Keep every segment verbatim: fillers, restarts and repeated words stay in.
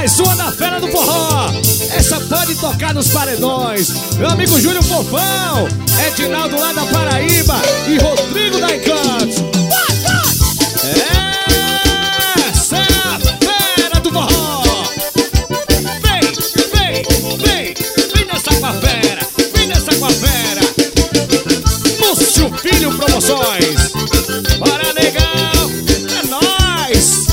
Mais uma da Fera do Forró. Essa pode tocar nos paredões. Meu amigo Júlio Fofão, Edinaldo lá da Paraíba e Rodrigo da Encantos. Essa é a Fera do Forró. Vem, vem, vem, vem nessa com a Fera, vem nessa com a Fera. Lúcio Filho Promoções. Bora, negão, é nóis.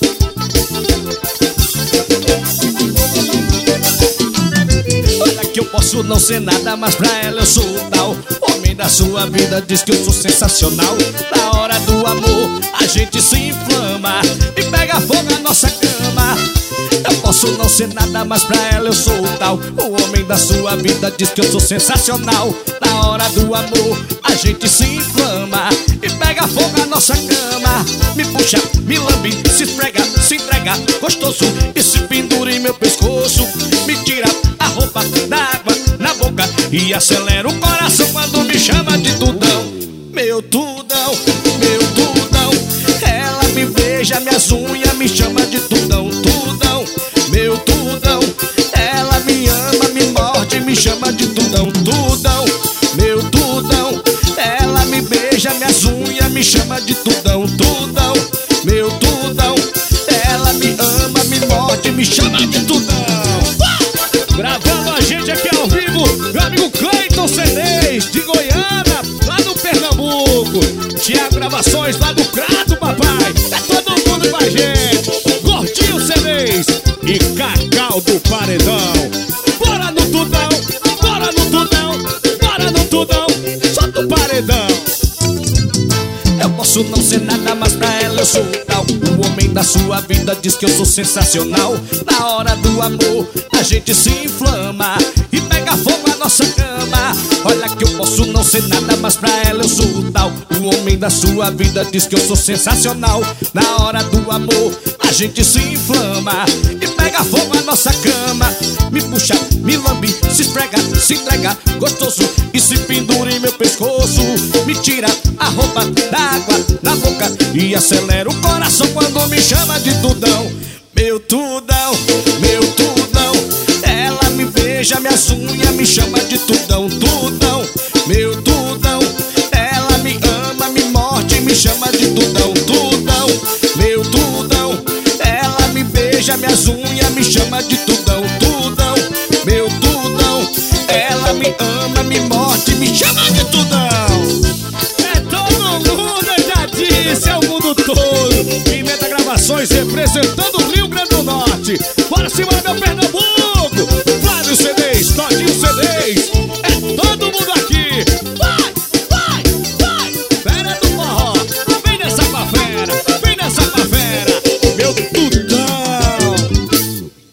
Olha que eu posso não ser nada, mas pra ela eu sou tal. Homem da sua vida diz que eu sou sensacional. Na hora do amor a gente se inflama e pega fogo a nossa cama. Eu posso não ser nada, mas pra ela eu sou tal. O homem da sua vida diz que eu sou sensacional. Na hora do amor a gente se inflama e pega fogo a nossa cama. Me puxa, me lambe, se esfrega, se entrega gostoso e se pendura em meu pescoço. Me tira a roupa d'água na boca e acelera o coração quando me chama de tudão. Meu tudão, meu tudão. Ela me beija, minhas unhas, me chama de tudão, tudão. Meu tudão. Ela me ama, me morde, me chama de tudão, tudão. Meu tudão. Ela me beija, minhas unhas, me chama de tudão, tudão. Meu tudão. Ela me ama, me morde, me chama de tudão. Gravando a gente aqui ao vivo, meu amigo Cleiton C Ds de Goiânia, lá no Pernambuco. Tiago Gravações lá do Crato, papai. É todo mundo com a gente. Gordinho C Ds e Cacau do Paredão. Bora no tudão, bora no tudão, bora no tudão. Solta o paredão. Eu posso não ser nada, mas pra ela eu sou tal. O homem da sua vida diz que eu sou sensacional. Na hora do amor a gente se inflama e pega fogo a nossa cama. Olha que eu posso não ser nada, mas pra ela eu sou tal. O homem da sua vida diz que eu sou sensacional. Na hora do amor a gente se inflama e pega fogo a nossa cama. Me puxa, me lambe, se esfrega, se entrega gostoso e se pendura em meu pescoço. Me tira a roupa d'água na boca e acelera o coração quando me chama de tudão. Meu tudão, meu tudão. Ela me beija, minhas unhas, me chama de tudão, tudão. Meu tudão. Ela me ama, me morde, me chama de tudão, tudão. Meu tudão. Ela me beija, minhas unhas, me chama de tudão, tudão. Meu tudão. Ela me ama, me morde, me chama de tudão. É todo mundo, eu já disse, é o mundo todo. Pimenta Gravações representando o Rio Grande do Norte. Bora cima, meu Pernambuco.